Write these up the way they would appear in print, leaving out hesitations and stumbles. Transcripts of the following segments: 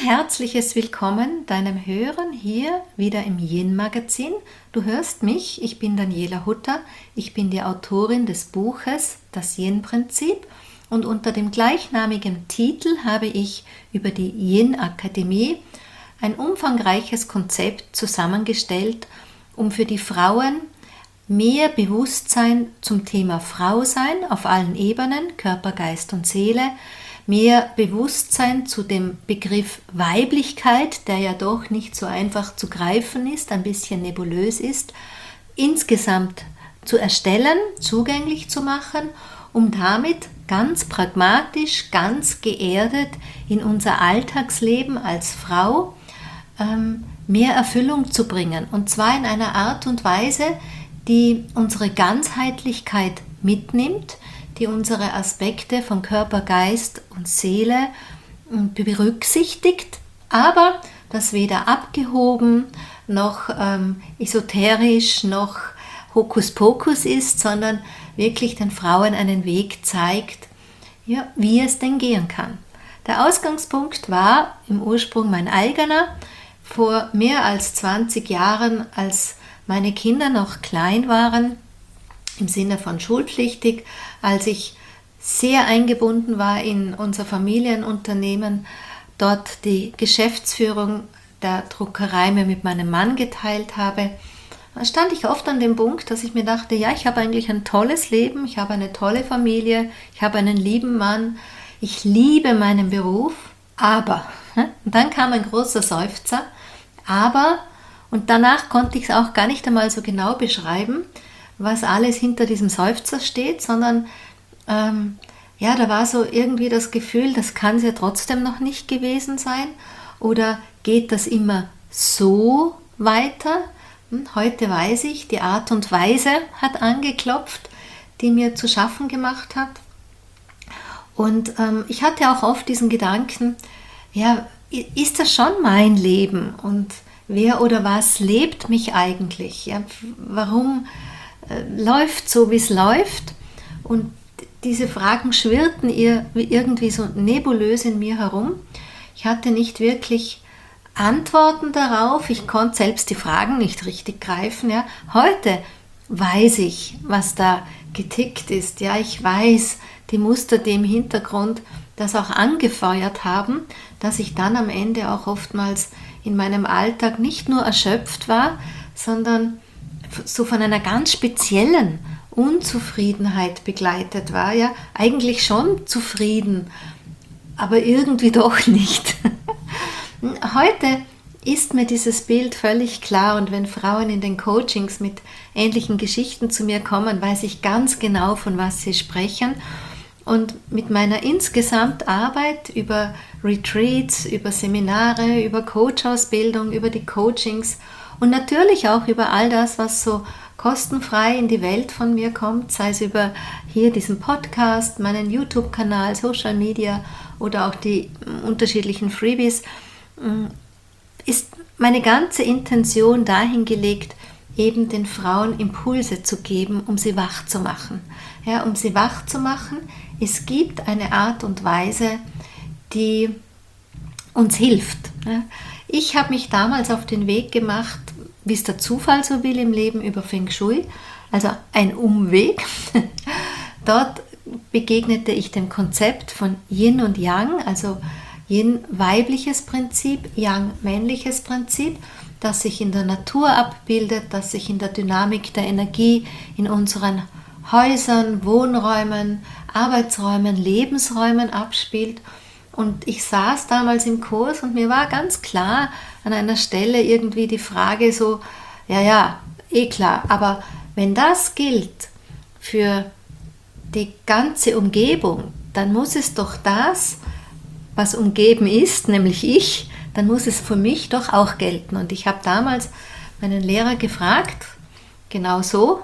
herzliches Willkommen deinem Hören hier wieder im Yin-Magazin. Du hörst mich, ich bin Daniela Hutter, ich bin die Autorin des Buches Das Yin-Prinzip und unter dem gleichnamigen Titel habe ich über die Yin-Akademie ein umfangreiches Konzept zusammengestellt, um für die Frauen mehr Bewusstsein zum Thema Frausein auf allen Ebenen, Körper, Geist und Seele, mehr Bewusstsein zu dem Begriff Weiblichkeit, der ja doch nicht so einfach zu greifen ist, ein bisschen nebulös ist, insgesamt zu erstellen, zugänglich zu machen, um damit ganz pragmatisch, ganz geerdet in unser Alltagsleben als Frau mehr Erfüllung zu bringen. Und zwar in einer Art und Weise, die unsere Ganzheitlichkeit mitnimmt, die unsere Aspekte von Körper, Geist und Seele berücksichtigt, aber das weder abgehoben noch esoterisch noch Hokuspokus ist, sondern wirklich den Frauen einen Weg zeigt, ja, wie es denn gehen kann. Der Ausgangspunkt war im Ursprung mein eigener. Vor mehr als 20 Jahren, als meine Kinder noch klein waren, im Sinne von schulpflichtig, als ich sehr eingebunden war in unser Familienunternehmen, dort die Geschäftsführung der Druckerei mir mit meinem Mann geteilt habe, dann stand ich oft an dem Punkt, dass ich mir dachte, ja, ich habe eigentlich ein tolles Leben, ich habe eine tolle Familie, ich habe einen lieben Mann, ich liebe meinen Beruf, aber, und dann kam ein großer Seufzer, aber, und danach konnte ich es auch gar nicht einmal so genau beschreiben, was alles hinter diesem Seufzer steht, sondern da war so irgendwie das Gefühl, das kann es ja trotzdem noch nicht gewesen sein, oder geht das immer so weiter? Heute weiß ich, die Art und Weise hat angeklopft, die mir zu schaffen gemacht hat. Und ich hatte auch oft diesen Gedanken, ja, ist das schon mein Leben und wer oder was lebt mich eigentlich? Ja, warum läuft so, wie es läuft? Und diese Fragen schwirrten irgendwie so nebulös in mir herum. Ich hatte nicht wirklich Antworten darauf. Ich konnte selbst die Fragen nicht richtig greifen. Ja. Heute weiß ich, was da getickt ist. Ja, ich weiß die Muster, die im Hintergrund das auch angefeuert haben, dass ich dann am Ende auch oftmals in meinem Alltag nicht nur erschöpft war, sondern so von einer ganz speziellen Unzufriedenheit begleitet war. Ja, eigentlich schon zufrieden, aber irgendwie doch nicht. Heute ist mir dieses Bild völlig klar, und wenn Frauen in den Coachings mit ähnlichen Geschichten zu mir kommen, weiß ich ganz genau, von was sie sprechen. Und mit meiner insgesamt Arbeit über Retreats, über Seminare, über Coach-Ausbildung, über die Coachings und natürlich auch über all das, was so kostenfrei in die Welt von mir kommt, sei es über hier diesen Podcast, meinen YouTube-Kanal, Social Media oder auch die unterschiedlichen Freebies, ist meine ganze Intention dahin gelegt, eben den Frauen Impulse zu geben, um sie wach zu machen. Ja, um sie wach zu machen. Es gibt eine Art und Weise, die uns hilft. Ja. Ich habe mich damals auf den Weg gemacht, wie es der Zufall so will im Leben, über Feng Shui, also ein Umweg. Dort begegnete ich dem Konzept von Yin und Yang, also Yin weibliches Prinzip, Yang männliches Prinzip, das sich in der Natur abbildet, das sich in der Dynamik der Energie in unseren Häusern, Wohnräumen, Arbeitsräumen, Lebensräumen abspielt. Und ich saß damals im Kurs und mir war ganz klar an einer Stelle irgendwie die Frage so, ja, klar, aber wenn das gilt für die ganze Umgebung, dann muss es doch das, was umgeben ist, nämlich ich, dann muss es für mich doch auch gelten. Und ich habe damals meinen Lehrer gefragt, genau so,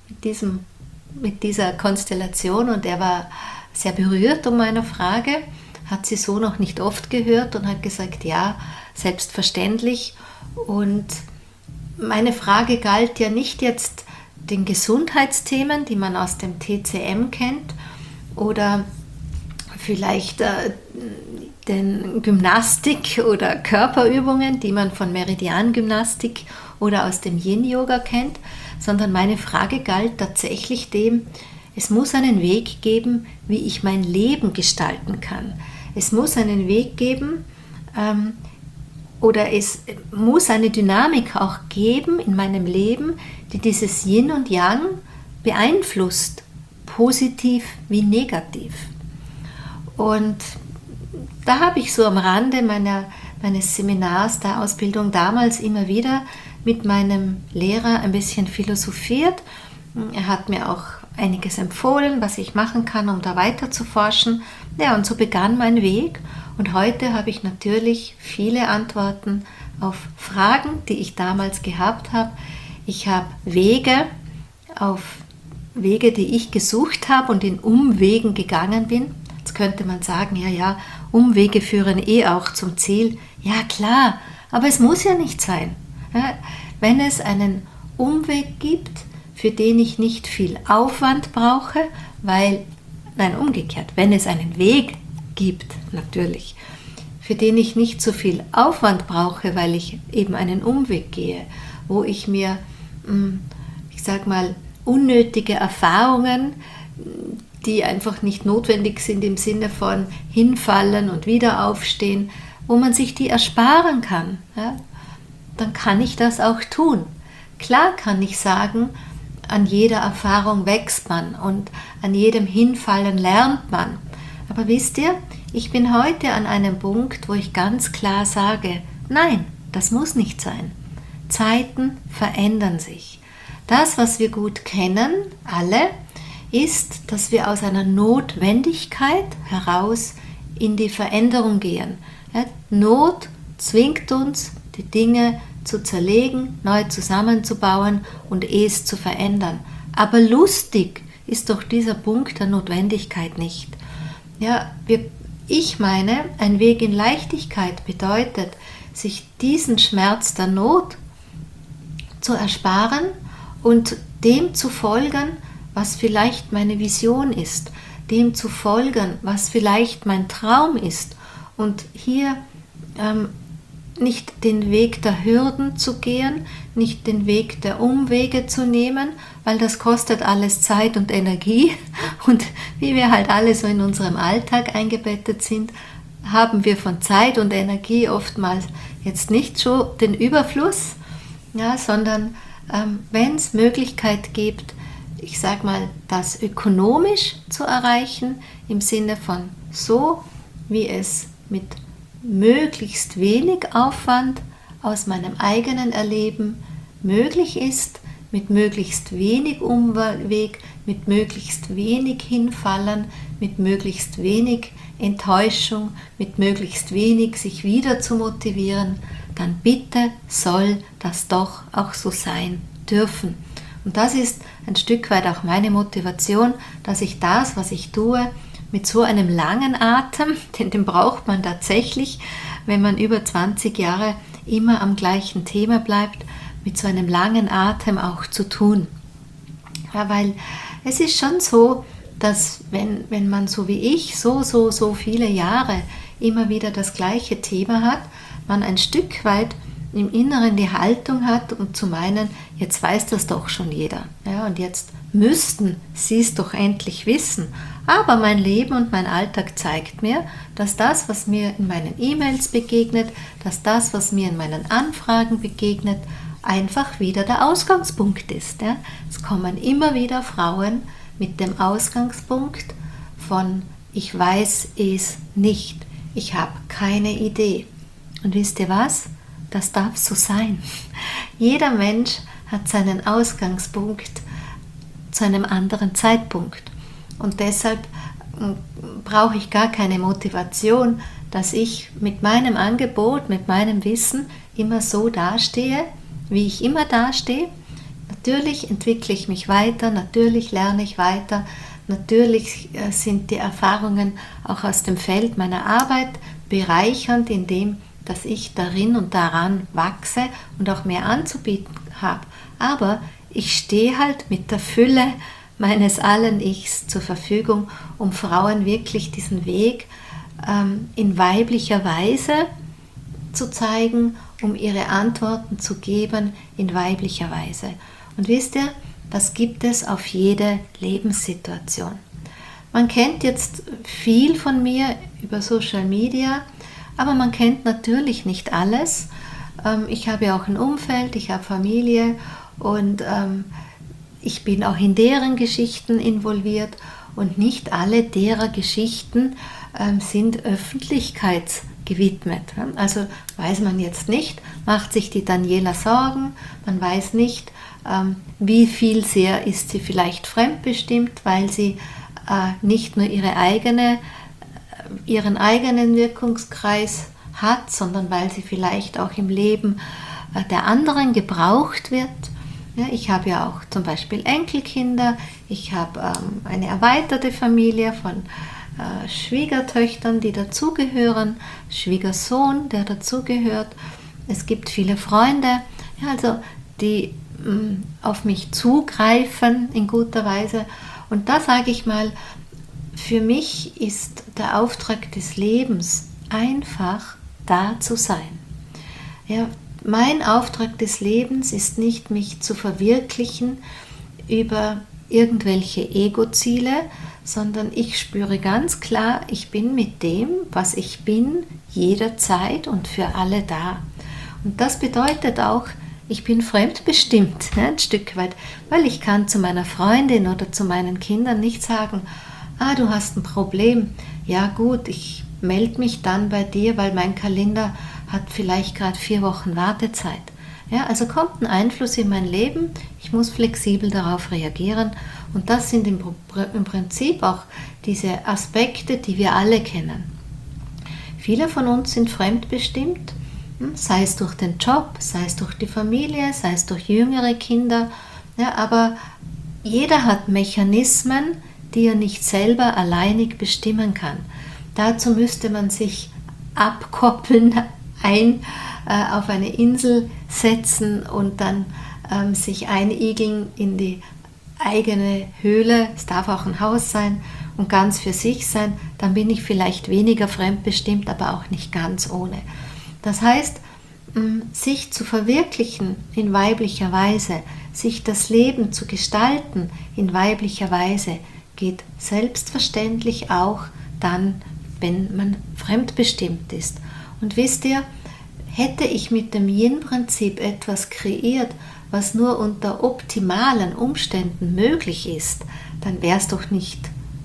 mit dieser Konstellation, und er war sehr berührt um meine Frage, hat sie so noch nicht oft gehört und hat gesagt, ja, selbstverständlich. Und meine Frage galt ja nicht jetzt den Gesundheitsthemen, die man aus dem TCM kennt, oder vielleicht den Gymnastik oder Körperübungen, die man von Meridian-Gymnastik oder aus dem Yin-Yoga kennt, sondern meine Frage galt tatsächlich dem, es muss einen Weg geben, wie ich mein Leben gestalten kann. Es muss einen Weg geben, oder es muss eine Dynamik auch geben in meinem Leben, die dieses Yin und Yang beeinflusst, positiv wie negativ. Und da habe ich so am Rande meines Seminars, der Ausbildung damals immer wieder mit meinem Lehrer ein bisschen philosophiert. Er hat mir auch einiges empfohlen, was ich machen kann, um da weiter zu forschen. Ja, und so begann mein Weg. Und heute habe ich natürlich viele Antworten auf Fragen, die ich damals gehabt habe. Ich habe Wege, die ich gesucht habe und in Umwegen gegangen bin. Jetzt könnte man sagen, ja, Umwege führen auch zum Ziel. Ja, klar, aber es muss ja nicht sein. Ja, wenn es einen Umweg gibt, für den ich nicht viel Aufwand brauche, umgekehrt, wenn es einen Weg gibt, natürlich, für den ich nicht so viel Aufwand brauche, weil ich eben einen Umweg gehe, wo ich mir, ich sag mal, unnötige Erfahrungen, die einfach nicht notwendig sind im Sinne von hinfallen und wieder aufstehen, wo man sich die ersparen kann, ja, dann kann ich das auch tun. Klar kann ich sagen, an jeder Erfahrung wächst man und an jedem Hinfallen lernt man. Aber wisst ihr, ich bin heute an einem Punkt, wo ich ganz klar sage, nein, das muss nicht sein. Zeiten verändern sich. Das, was wir gut kennen, alle, ist, dass wir aus einer Notwendigkeit heraus in die Veränderung gehen. Ja, Not zwingt uns, die Dinge zu zerlegen, neu zusammenzubauen und es zu verändern. Aber lustig ist doch dieser Punkt der Notwendigkeit nicht. Ja, ich meine, ein Weg in Leichtigkeit bedeutet, sich diesen Schmerz der Not zu ersparen und dem zu folgen, was vielleicht meine Vision ist, dem zu folgen, was vielleicht mein Traum ist und hier nicht den Weg der Hürden zu gehen, nicht den Weg der Umwege zu nehmen, weil das kostet alles Zeit und Energie und wie wir halt alle so in unserem Alltag eingebettet sind, haben wir von Zeit und Energie oftmals jetzt nicht schon den Überfluss, ja, sondern wenn es Möglichkeit gibt, ich sage mal, das ökonomisch zu erreichen, im Sinne von so, wie es mit möglichst wenig Aufwand aus meinem eigenen Erleben möglich ist, mit möglichst wenig Umweg, mit möglichst wenig Hinfallen, mit möglichst wenig Enttäuschung, mit möglichst wenig sich wieder zu motivieren, dann bitte soll das doch auch so sein dürfen. Und das ist ein Stück weit auch meine Motivation, dass ich das, was ich tue, mit so einem langen Atem, denn den braucht man tatsächlich, wenn man über 20 Jahre immer am gleichen Thema bleibt, mit so einem langen Atem auch zu tun. Ja, weil es ist schon so, dass wenn man so wie ich so viele Jahre immer wieder das gleiche Thema hat, man ein Stück weit im Inneren die Haltung hat, um zu meinen, jetzt weiß das doch schon jeder. Ja, und jetzt müssten sie es doch endlich wissen. Aber mein Leben und mein Alltag zeigt mir, dass das, was mir in meinen E-Mails begegnet, dass das, was mir in meinen Anfragen begegnet, einfach wieder der Ausgangspunkt ist. Ja. Es kommen immer wieder Frauen mit dem Ausgangspunkt von ich weiß es nicht, ich habe keine Idee. Und wisst ihr was? Das darf so sein. Jeder Mensch hat seinen Ausgangspunkt zu einem anderen Zeitpunkt. Und deshalb brauche ich gar keine Motivation, dass ich mit meinem Angebot, mit meinem Wissen immer so dastehe, wie ich immer dastehe. Natürlich entwickle ich mich weiter, natürlich lerne ich weiter, natürlich sind die Erfahrungen auch aus dem Feld meiner Arbeit bereichernd, indem dass ich darin und daran wachse und auch mehr anzubieten habe. Aber ich stehe halt mit der Fülle meines allen Ichs zur Verfügung, um Frauen wirklich diesen Weg in weiblicher Weise zu zeigen, um ihre Antworten zu geben in weiblicher Weise. Und wisst ihr, das gibt es auf jede Lebenssituation. Man kennt jetzt viel von mir über Social Media, aber man kennt natürlich nicht alles. Ich habe ja auch ein Umfeld, ich habe Familie und ich bin auch in deren Geschichten involviert und nicht alle derer Geschichten sind öffentlichkeitsgewidmet. Also weiß man jetzt nicht, macht sich die Daniela Sorgen, man weiß nicht, wie viel sehr ist sie vielleicht fremdbestimmt, weil sie nicht nur ihren eigenen Wirkungskreis hat, sondern weil sie vielleicht auch im Leben der anderen gebraucht wird. Ja, ich habe ja auch zum Beispiel Enkelkinder, ich habe eine erweiterte Familie von Schwiegertöchtern, die dazugehören, Schwiegersohn, der dazugehört. Es gibt viele Freunde, ja, also die auf mich zugreifen in guter Weise. Und da sage ich mal, für mich ist der Auftrag des Lebens einfach da zu sein. Ja, mein Auftrag des Lebens ist nicht, mich zu verwirklichen über irgendwelche Ego-Ziele, sondern ich spüre ganz klar, ich bin mit dem, was ich bin, jederzeit und für alle da. Und das bedeutet auch, ich bin fremdbestimmt, ne, ein Stück weit, weil ich kann zu meiner Freundin oder zu meinen Kindern nicht sagen, du hast ein Problem, ja gut, ich melde mich dann bei dir, weil mein Kalender hat vielleicht gerade 4 Wochen Wartezeit. Ja, also kommt ein Einfluss in mein Leben, ich muss flexibel darauf reagieren und das sind im Prinzip auch diese Aspekte, die wir alle kennen. Viele von uns sind fremdbestimmt, sei es durch den Job, sei es durch die Familie, sei es durch jüngere Kinder, ja, aber jeder hat Mechanismen, die er nicht selber alleinig bestimmen kann. Dazu müsste man sich abkoppeln, auf eine Insel setzen und dann sich einigeln in die eigene Höhle. Es darf auch ein Haus sein und ganz für sich sein. Dann bin ich vielleicht weniger fremdbestimmt, aber auch nicht ganz ohne. Das heißt, sich zu verwirklichen in weiblicher Weise, sich das Leben zu gestalten in weiblicher Weise, geht selbstverständlich auch dann, wenn man fremdbestimmt ist. Und wisst ihr, hätte ich mit dem Yin-Prinzip etwas kreiert, was nur unter optimalen Umständen möglich ist, dann wäre es doch nicht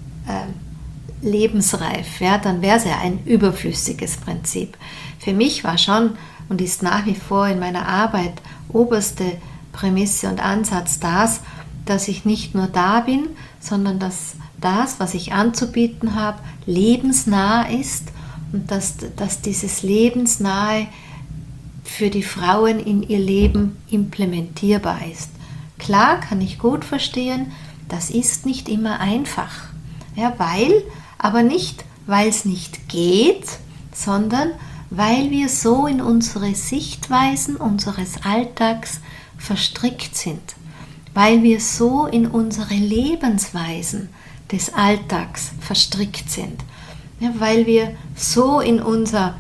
lebensreif, ja? Dann wäre es ja ein überflüssiges Prinzip. Für mich war schon und ist nach wie vor in meiner Arbeit oberste Prämisse und Ansatz das, dass ich nicht nur da bin, sondern dass das, was ich anzubieten habe, lebensnah ist und dass dieses Lebensnahe für die Frauen in ihr Leben implementierbar ist. Klar kann ich gut verstehen, das ist nicht immer einfach. Ja, aber nicht, weil es nicht geht, sondern weil wir so in unsere Sichtweisen unseres Alltags verstrickt sind, weil wir so in unsere Lebensweisen des Alltags verstrickt sind, ja, weil wir so in unser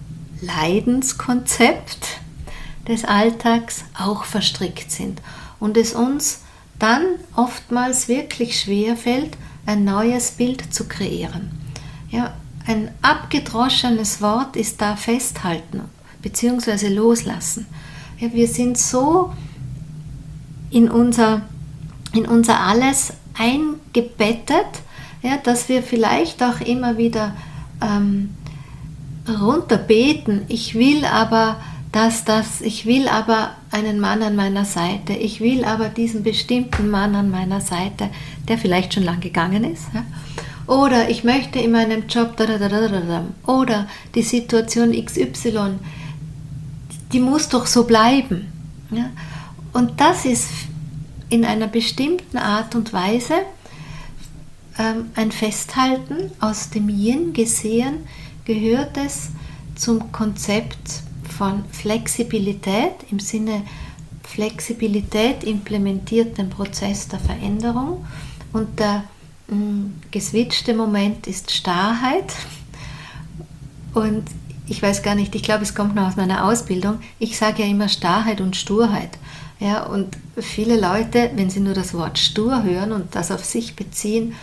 Leidenskonzept des Alltags auch verstrickt sind und es uns dann oftmals wirklich schwer fällt, ein neues Bild zu kreieren. Ja, ein abgedroschenes Wort ist da festhalten bzw. loslassen. Ja, wir sind so in unser Alles eingebettet, ja, dass wir vielleicht auch immer wieder runterbeten, ich will aber ich will aber einen Mann an meiner Seite, ich will aber diesen bestimmten Mann an meiner Seite, der vielleicht schon lang gegangen ist, ja? Oder ich möchte in meinem Job, oder die Situation XY, die muss doch so bleiben. Ja? Und das ist in einer bestimmten Art und Weise ein Festhalten. Aus dem Yin gesehen gehört es zum Konzept von Flexibilität, im Sinne Flexibilität implementiert den Prozess der Veränderung und der geswitchte Moment ist Starrheit Und ich weiß gar nicht, ich glaube, es kommt noch aus meiner Ausbildung. Ich sage ja immer Starrheit und Sturheit. Ja, und viele Leute, wenn sie nur das Wort stur hören und das auf sich beziehen,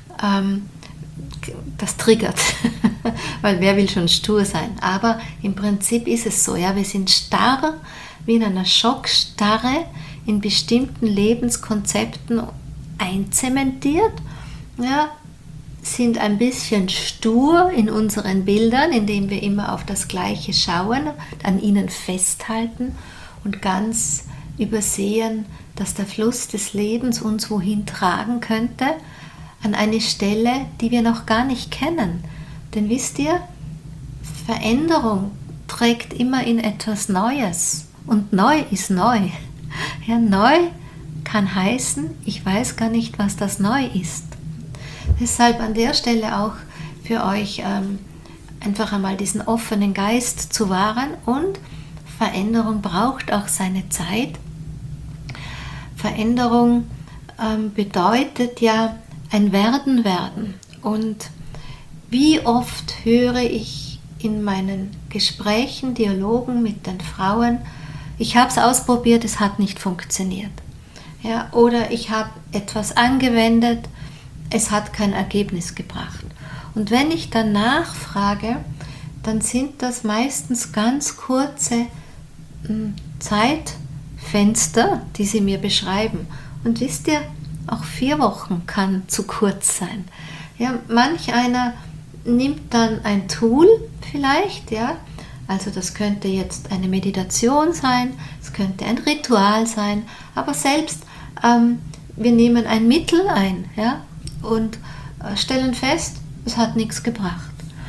das triggert, weil wer will schon stur sein? Aber im Prinzip ist es so, ja, wir sind starr, wie in einer Schockstarre, in bestimmten Lebenskonzepten einzementiert, ja, sind ein bisschen stur in unseren Bildern, indem wir immer auf das Gleiche schauen, an ihnen festhalten und ganz übersehen, dass der Fluss des Lebens uns wohin tragen könnte, an eine Stelle, die wir noch gar nicht kennen. Denn wisst ihr, Veränderung trägt immer in etwas Neues und neu ist neu. Ja, neu kann heißen, ich weiß gar nicht, was das neu ist. Deshalb an der Stelle auch für euch einfach einmal diesen offenen Geist zu wahren, und Veränderung braucht auch seine Zeit. Veränderung bedeutet ja ein Werden. Und wie oft höre ich in meinen Gesprächen, Dialogen mit den Frauen, ich habe es ausprobiert, es hat nicht funktioniert. Ja, oder ich habe etwas angewendet, es hat kein Ergebnis gebracht. Und wenn ich dann nachfrage, dann sind das meistens ganz kurze Zeitfenster, die sie mir beschreiben. Und wisst ihr, auch 4 Wochen kann zu kurz sein. Ja, manch einer nimmt dann ein Tool vielleicht, ja, also das könnte jetzt eine Meditation sein, es könnte ein Ritual sein, aber selbst wir nehmen ein Mittel ein, ja, und stellen fest, es hat nichts gebracht.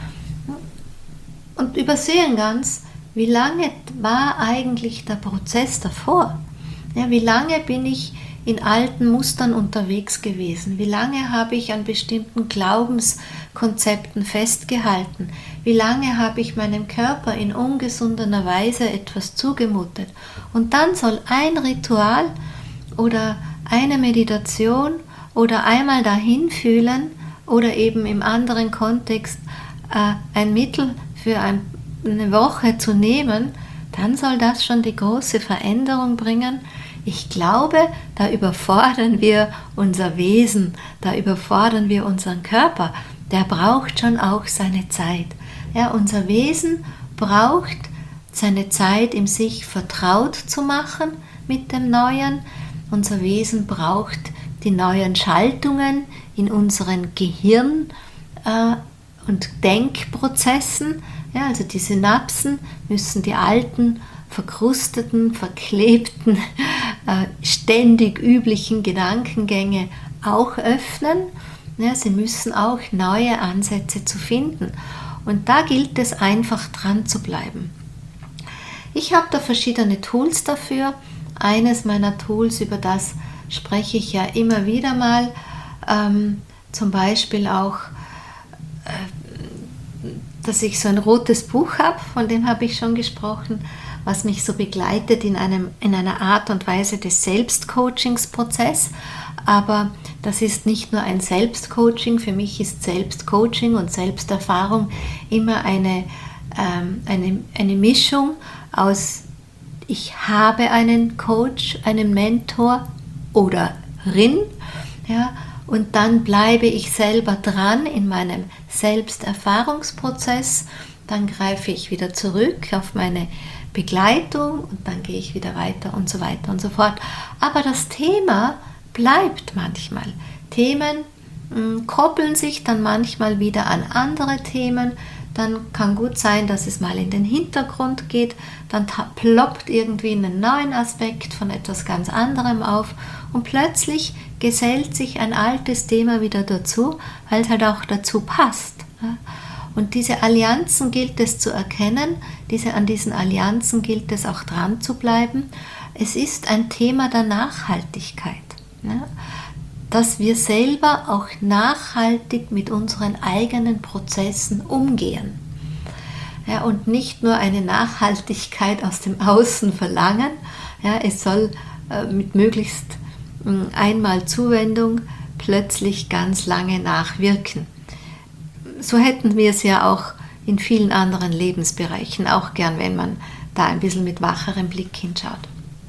Und übersehen ganz, wie lange war eigentlich der Prozess davor? Ja, wie lange bin ich in alten Mustern unterwegs gewesen? Wie lange habe ich an bestimmten Glaubenskonzepten festgehalten? Wie lange habe ich meinem Körper in ungesunder Weise etwas zugemutet? Und dann soll ein Ritual oder eine Meditation oder einmal dahin fühlen oder eben im anderen Kontext ein Mittel für eine Woche zu nehmen, dann soll das schon die große Veränderung bringen. Ich glaube, da überfordern wir unser Wesen, da überfordern wir unseren Körper. Der braucht schon auch seine Zeit. Ja, unser Wesen braucht seine Zeit, ihm sich vertraut zu machen mit dem Neuen. Unser Wesen braucht die neuen Schaltungen in unseren Gehirn und Denkprozessen. Ja, also die Synapsen müssen die alten, verkrusteten, verklebten, ständig üblichen Gedankengänge auch öffnen. Ja, sie müssen auch neue Ansätze zu finden. Und da gilt es einfach dran zu bleiben. Ich habe da verschiedene Tools dafür. Eines meiner Tools, über das spreche ich ja immer wieder mal, zum Beispiel auch, dass ich so ein rotes Buch habe, von dem habe ich schon gesprochen, was mich so begleitet in einer Art und Weise des Selbstcoachingsprozesses. Aber das ist nicht nur ein Selbstcoaching, für mich ist Selbstcoaching und Selbsterfahrung immer eine Mischung aus, ich habe einen Coach, einen Mentor oder Rin, ja, und dann bleibe ich selber dran in meinem Selbsterfahrungsprozess, dann greife ich wieder zurück auf meine Begleitung und dann gehe ich wieder weiter und so weiter und so fort. Aber das Thema bleibt manchmal. Themen koppeln sich dann manchmal wieder an andere Themen. Dann kann gut sein, dass es mal in den Hintergrund geht, dann ploppt irgendwie einen neuen Aspekt von etwas ganz anderem auf und plötzlich gesellt sich ein altes Thema wieder dazu, weil es halt auch dazu passt. Und diese Allianzen gilt es zu erkennen, an diesen Allianzen gilt es auch dran zu bleiben. Es ist ein Thema der Nachhaltigkeit, dass wir selber auch nachhaltig mit unseren eigenen Prozessen umgehen. Ja, und nicht nur eine Nachhaltigkeit aus dem Außen verlangen, ja, es soll mit möglichst einmal Zuwendung plötzlich ganz lange nachwirken. So hätten wir es ja auch in vielen anderen Lebensbereichen auch gern, wenn man da ein bisschen mit wacherem Blick hinschaut.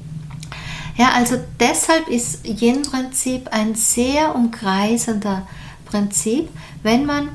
Ja, also deshalb ist Yin-Prinzip ein sehr umkreisender Prinzip. Wenn man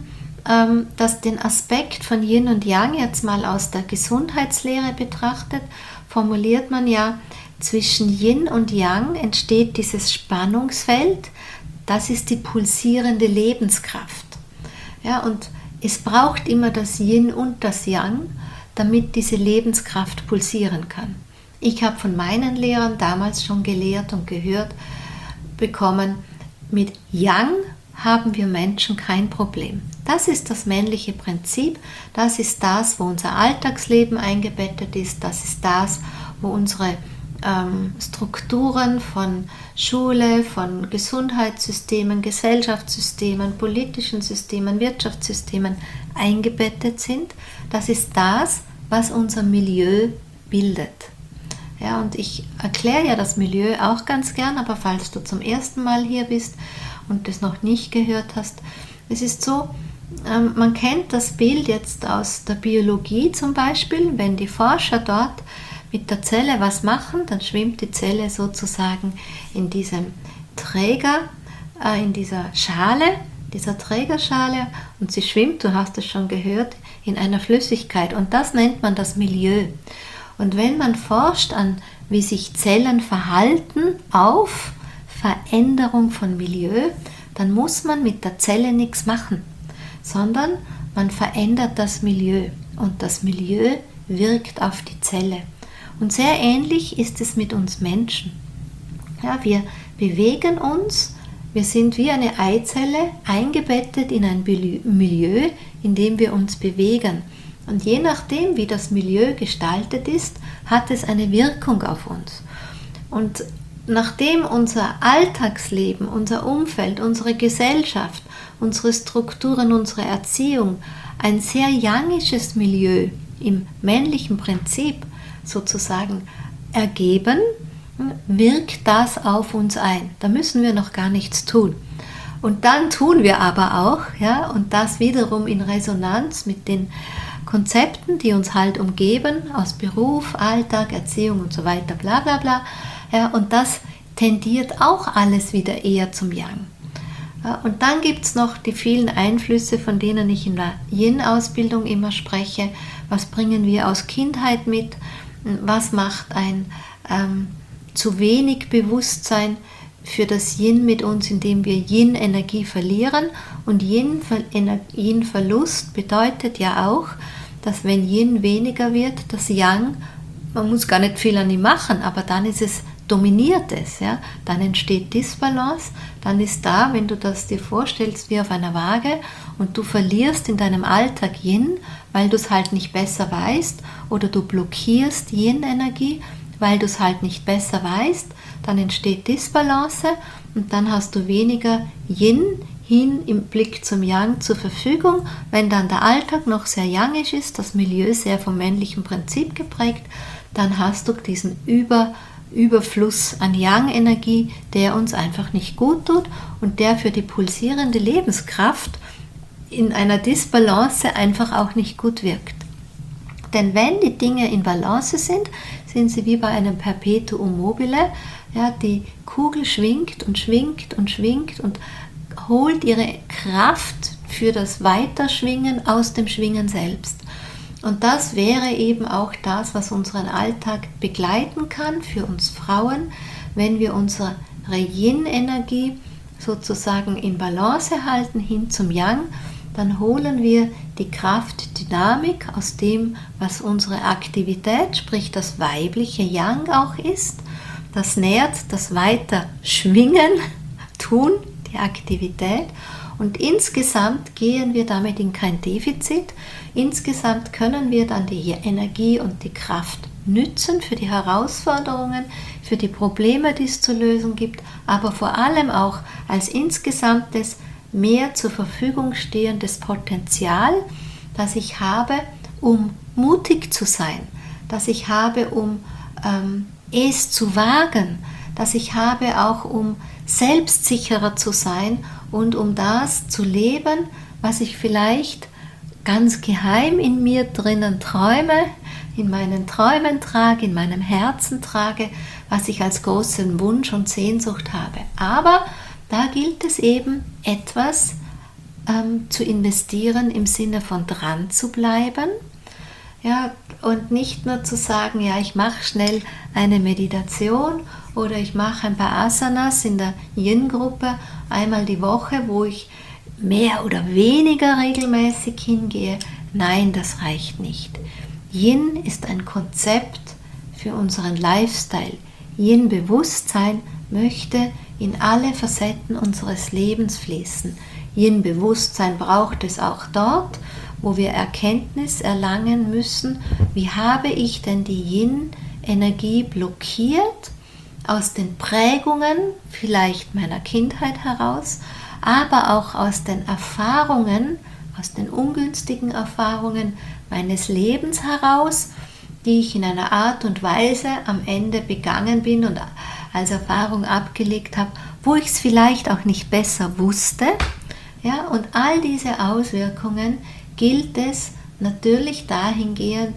den Aspekt von Yin und Yang jetzt mal aus der Gesundheitslehre betrachtet, formuliert man ja, zwischen Yin und Yang entsteht dieses Spannungsfeld, das ist die pulsierende Lebenskraft. Ja, und es braucht immer das Yin und das Yang, damit diese Lebenskraft pulsieren kann. Ich habe von meinen Lehrern damals schon gelehrt und gehört bekommen, mit Yang haben wir Menschen kein Problem. Das ist das männliche Prinzip, das ist das, wo unser Alltagsleben eingebettet ist, das ist das, wo unsere Strukturen von Schule, von Gesundheitssystemen, Gesellschaftssystemen, politischen Systemen, Wirtschaftssystemen eingebettet sind. Das ist das, was unser Milieu bildet. Ja, und ich erkläre ja das Milieu auch ganz gern, aber falls du zum ersten Mal hier bist und das noch nicht gehört hast, es ist so, man kennt das Bild jetzt aus der Biologie zum Beispiel, wenn die Forscher dort mit der Zelle was machen, dann schwimmt die Zelle sozusagen in diesem Träger, in dieser Schale, dieser Trägerschale, und sie schwimmt, du hast es schon gehört, in einer Flüssigkeit, und das nennt man das Milieu. Und wenn man forscht an, wie sich Zellen verhalten auf Veränderung von Milieu, dann muss man mit der Zelle nichts machen, sondern man verändert das Milieu, und das Milieu wirkt auf die Zelle. Und sehr ähnlich ist es mit uns Menschen. Ja, wir bewegen uns, wir sind wie eine Eizelle eingebettet in ein Milieu, in dem wir uns bewegen. Und je nachdem, wie das Milieu gestaltet ist, hat es eine Wirkung auf uns. Und nachdem unser Alltagsleben, unser Umfeld, unsere Gesellschaft, unsere Strukturen, unsere Erziehung ein sehr yangisches Milieu im männlichen Prinzip sozusagen ergeben, wirkt das auf uns ein. Da müssen wir noch gar nichts tun. Und dann tun wir aber auch, ja, und das wiederum in Resonanz mit den Konzepten, die uns halt umgeben, aus Beruf, Alltag, Erziehung und so weiter, bla bla bla. Ja, und das tendiert auch alles wieder eher zum Yang. Ja, und dann gibt es noch die vielen Einflüsse, von denen ich in der Yin-Ausbildung immer spreche. Was bringen wir aus Kindheit mit? Was macht ein zu wenig Bewusstsein für das Yin mit uns, indem wir Yin-Energie verlieren? Und Yin-Verlust bedeutet ja auch, dass wenn Yin weniger wird, das Yang, man muss gar nicht viel an ihm machen, aber dann ist es, dominiert es, ja? Dann entsteht Disbalance, dann ist da, wenn du das dir vorstellst wie auf einer Waage und du verlierst in deinem Alltag Yin, weil du es halt nicht besser weißt, oder du blockierst Yin-Energie, weil du es halt nicht besser weißt, dann entsteht Disbalance und dann hast du weniger Yin hin im Blick zum Yang zur Verfügung. Wenn dann der Alltag noch sehr yangisch ist, das Milieu sehr vom männlichen Prinzip geprägt, dann hast du diesen Überfluss an Yang-Energie, der uns einfach nicht gut tut und der für die pulsierende Lebenskraft in einer Disbalance einfach auch nicht gut wirkt. Denn wenn die Dinge in Balance sind, sind sie wie bei einem Perpetuum mobile. Ja, die Kugel schwingt und schwingt und schwingt und holt ihre Kraft für das Weiterschwingen aus dem Schwingen selbst. Und das wäre eben auch das, was unseren Alltag begleiten kann für uns Frauen, wenn wir unsere Yin-Energie sozusagen in Balance halten hin zum Yang, dann holen wir die Kraft, Dynamik aus dem, was unsere Aktivität, sprich das weibliche Yang auch ist. Das nährt das Weiterschwingen, Tun, die Aktivität. Und insgesamt gehen wir damit in kein Defizit. Insgesamt können wir dann die Energie und die Kraft nützen für die Herausforderungen, für die Probleme, die es zu lösen gibt, aber vor allem auch als insgesamtes mehr zur Verfügung stehendes Potenzial, das ich habe, um mutig zu sein, das ich habe, um es zu wagen, das ich habe auch, um selbstsicherer zu sein und um das zu leben, was ich vielleicht ganz geheim in mir drinnen träume, in meinen Träumen trage, in meinem Herzen trage, was ich als großen Wunsch und Sehnsucht habe. Aber da gilt es eben, etwas zu investieren im Sinne von dran zu bleiben, ja, und nicht nur zu sagen, ja, ich mache schnell eine Meditation oder ich mache ein paar Asanas in der Yin-Gruppe einmal die Woche, wo ich mehr oder weniger regelmäßig hingehe. Nein, das reicht nicht. Yin ist ein Konzept für unseren Lifestyle. Yin-Bewusstsein möchte in alle Facetten unseres Lebens fließen. Yin-Bewusstsein braucht es auch dort, wo wir Erkenntnis erlangen müssen, wie habe ich denn die Yin-Energie blockiert, aus den Prägungen, vielleicht meiner Kindheit heraus, aber auch aus den Erfahrungen, aus den ungünstigen Erfahrungen meines Lebens heraus, die ich in einer Art und Weise am Ende begangen bin und als Erfahrung abgelegt habe, wo ich es vielleicht auch nicht besser wusste. Ja, und all diese Auswirkungen gilt es natürlich dahingehend,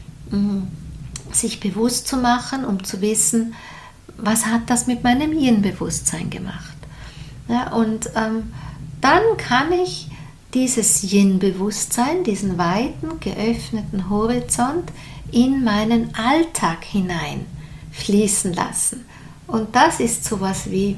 sich bewusst zu machen, um zu wissen, was hat das mit meinem Yin-Bewusstsein gemacht. Ja, und dann kann ich dieses Yin-Bewusstsein, diesen weiten, geöffneten Horizont in meinen Alltag hinein fließen lassen. Und das ist sowas wie,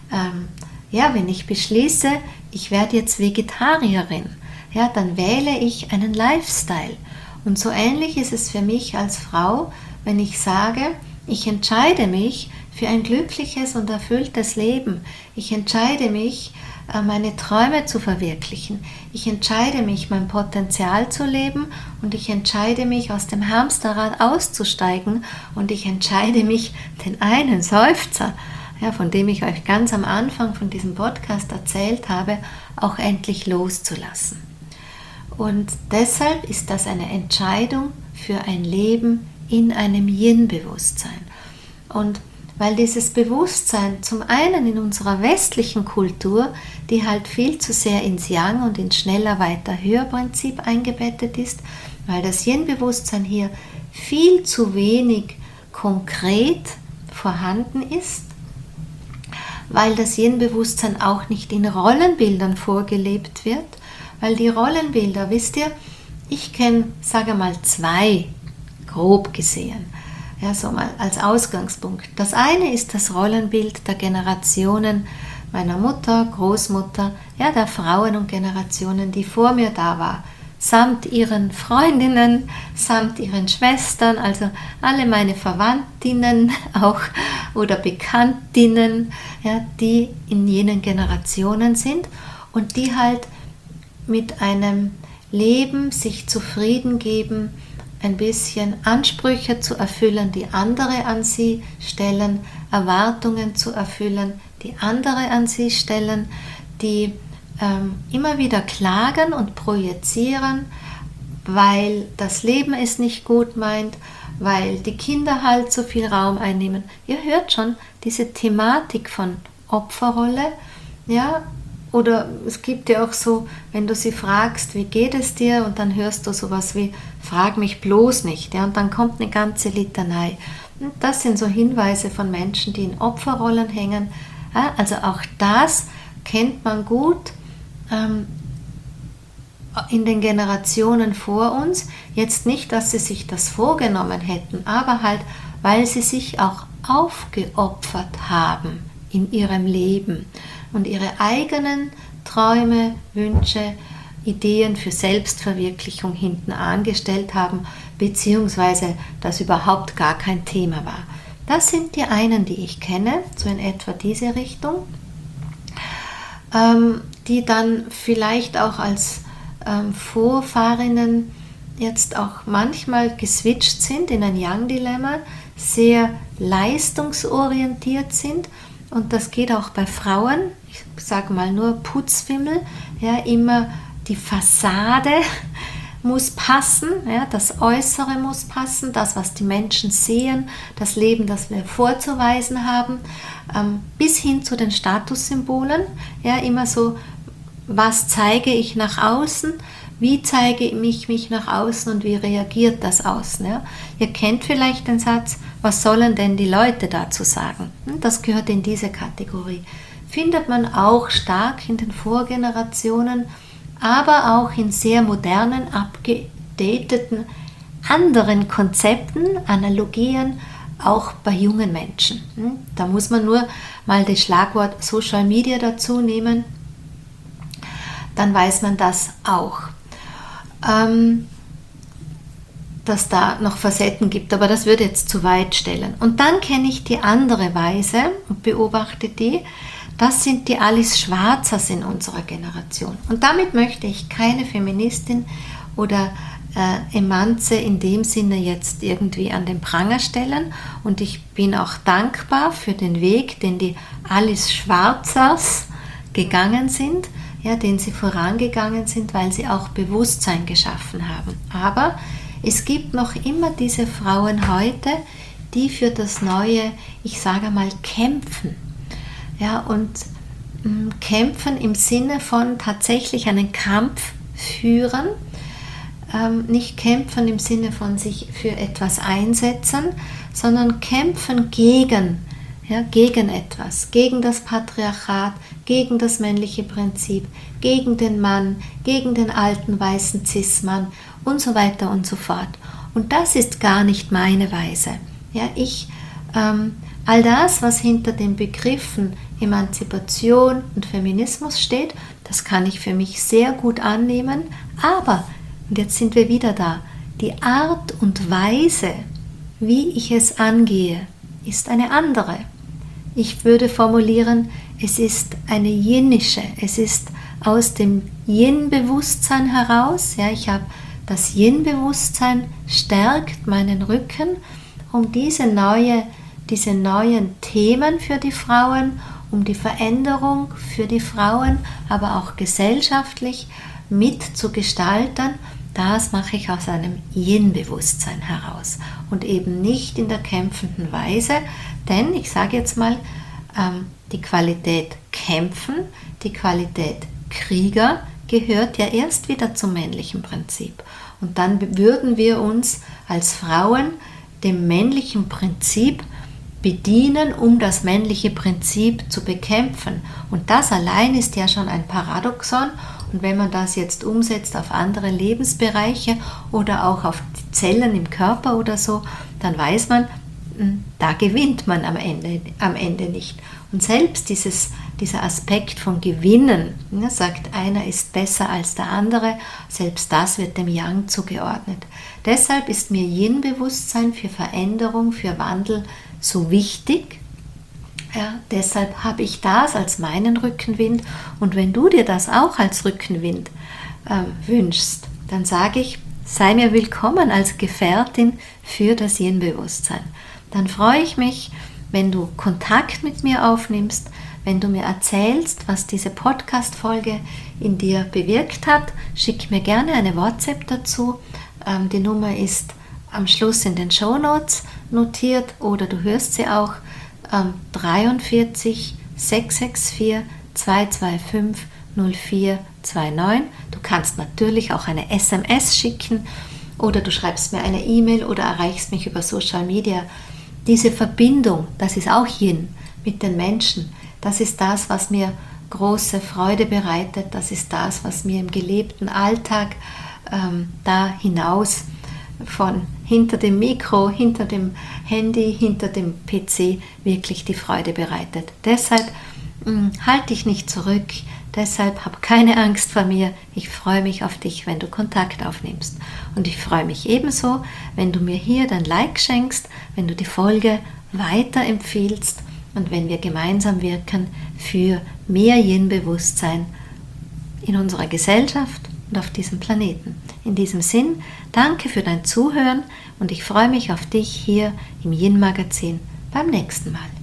wenn ich beschließe, ich werde jetzt Vegetarierin, ja, dann wähle ich einen Lifestyle. Und so ähnlich ist es für mich als Frau, wenn ich sage, ich entscheide mich für ein glückliches und erfülltes Leben. Ich entscheide mich, meine Träume zu verwirklichen. Ich entscheide mich, mein Potenzial zu leben und ich entscheide mich, aus dem Hamsterrad auszusteigen und ich entscheide mich, den einen Seufzer, ja, von dem ich euch ganz am Anfang von diesem Podcast erzählt habe, auch endlich loszulassen. Und deshalb ist das eine Entscheidung für ein Leben in einem Yin-Bewusstsein. Und weil dieses Bewusstsein zum einen in unserer westlichen Kultur, die halt viel zu sehr ins Yang und ins schneller, weiter, höher Prinzip eingebettet ist, weil das Yin-Bewusstsein hier viel zu wenig konkret vorhanden ist, weil das Yin-Bewusstsein auch nicht in Rollenbildern vorgelebt wird, weil die Rollenbilder, wisst ihr, ich kenne, sage mal, zwei, grob gesehen, ja, so mal als Ausgangspunkt. Das eine ist das Rollenbild der Generationen meiner Mutter, Großmutter, ja, der Frauen und Generationen, die vor mir da war, samt ihren Freundinnen, samt ihren Schwestern, also alle meine Verwandtinnen auch oder Bekanntinnen, ja, die in jenen Generationen sind und die halt mit einem Leben sich zufrieden geben, ein bisschen Ansprüche zu erfüllen, die andere an sie stellen, Erwartungen zu erfüllen, die andere an sie stellen, die immer wieder klagen und projizieren, weil das Leben es nicht gut meint, weil die Kinder halt so viel Raum einnehmen. Ihr hört schon diese Thematik von Opferrolle, ja, oder es gibt ja auch so, wenn du sie fragst, wie geht es dir, und dann hörst du sowas wie, frag mich bloß nicht, ja, und dann kommt eine ganze Litanei. Und das sind so Hinweise von Menschen, die in Opferrollen hängen. Ja, also auch das kennt man gut in den Generationen vor uns. Jetzt nicht, dass sie sich das vorgenommen hätten, aber halt, weil sie sich auch aufgeopfert haben in ihrem Leben und ihre eigenen Träume, Wünsche, Ideen für Selbstverwirklichung hinten angestellt haben, beziehungsweise das überhaupt gar kein Thema war. Das sind die einen, die ich kenne, so in etwa diese Richtung, die dann vielleicht auch als Vorfahrinnen jetzt auch manchmal geswitcht sind in ein Yang-Dilemma, sehr leistungsorientiert sind. Und das geht auch bei Frauen, ich sage mal nur Putzfimmel, ja, immer die Fassade muss passen, ja, das Äußere muss passen, das, was die Menschen sehen, das Leben, das wir vorzuweisen haben, bis hin zu den Statussymbolen, ja, immer so, was zeige ich nach außen, Wie zeige ich mich nach außen und wie reagiert das Außen? Ja? Ihr kennt vielleicht den Satz, was sollen denn die Leute dazu sagen? Das gehört in diese Kategorie. Findet man auch stark in den Vorgenerationen, aber auch in sehr modernen, abgedateten, anderen Konzepten, Analogien, auch bei jungen Menschen. Da muss man nur mal das Schlagwort Social Media dazu nehmen, dann weiß man das auch. Dass da noch Facetten gibt, aber das würde jetzt zu weit stellen. Und dann kenne ich die andere Weise und beobachte die. Das sind die Alice Schwarzers in unserer Generation. Und damit möchte ich keine Feministin oder Emanze in dem Sinne jetzt irgendwie an den Pranger stellen. Und ich bin auch dankbar für den Weg, den die Alice Schwarzers gegangen sind, ja, den sie vorangegangen sind, weil sie auch Bewusstsein geschaffen haben. Aber es gibt noch immer diese Frauen heute, die für das Neue, ich sage mal, kämpfen. Ja, und kämpfen im Sinne von tatsächlich einen Kampf führen, nicht kämpfen im Sinne von sich für etwas einsetzen, sondern kämpfen gegen etwas, gegen das Patriarchat, gegen das männliche Prinzip, gegen den Mann, gegen den alten weißen Cis-Mann und so weiter und so fort. Und das ist gar nicht meine Weise. Ja, all das, was hinter den Begriffen Emanzipation und Feminismus steht, das kann ich für mich sehr gut annehmen, aber, und jetzt sind wir wieder da, die Art und Weise, wie ich es angehe, ist eine andere. Ich würde formulieren, es ist eine Yinnische, es ist aus dem Yin-Bewusstsein heraus. Ja, ich habe das Yin-Bewusstsein stärkt meinen Rücken, um diese neuen Themen für die Frauen, um die Veränderung für die Frauen, aber auch gesellschaftlich mitzugestalten. Das mache ich aus einem Yin-Bewusstsein heraus und eben nicht in der kämpfenden Weise, denn ich sage jetzt mal, die Qualität Kämpfen, die Qualität Krieger gehört ja erst wieder zum männlichen Prinzip. Und dann würden wir uns als Frauen dem männlichen Prinzip bedienen, um das männliche Prinzip zu bekämpfen. Und das allein ist ja schon ein Paradoxon. Und wenn man das jetzt umsetzt auf andere Lebensbereiche oder auch auf die Zellen im Körper oder so, dann weiß man, da gewinnt man am Ende nicht. Und selbst dieser Aspekt von Gewinnen, sagt einer ist besser als der andere, selbst das wird dem Yang zugeordnet. Deshalb ist mir Yin-Bewusstsein für Veränderung, für Wandel so wichtig. Ja, deshalb habe ich das als meinen Rückenwind. Und wenn du dir das auch als Rückenwind wünschst, dann sage ich, sei mir willkommen als Gefährtin für das Yin-Bewusstsein. Dann freue ich mich, wenn du Kontakt mit mir aufnimmst, wenn du mir erzählst, was diese Podcast-Folge in dir bewirkt hat. Schick mir gerne eine WhatsApp dazu. Die Nummer ist am Schluss in den Shownotes notiert oder du hörst sie auch 43 664 225 0429. Du kannst natürlich auch eine SMS schicken oder du schreibst mir eine E-Mail oder erreichst mich über Social Media. Diese Verbindung, das ist auch Yin mit den Menschen, das ist das, was mir große Freude bereitet, das ist das, was mir im gelebten Alltag da hinaus von hinter dem Mikro, hinter dem Handy, hinter dem PC wirklich die Freude bereitet. Deshalb halte dich nicht zurück, deshalb hab keine Angst vor mir. Ich freue mich auf dich, wenn du Kontakt aufnimmst. Und ich freue mich ebenso, wenn du mir hier dein Like schenkst, wenn du die Folge weiterempfiehlst und wenn wir gemeinsam wirken für mehr Yin-Bewusstsein in unserer Gesellschaft und auf diesem Planeten. In diesem Sinn, danke für dein Zuhören und ich freue mich auf dich hier im Yin-Magazin beim nächsten Mal.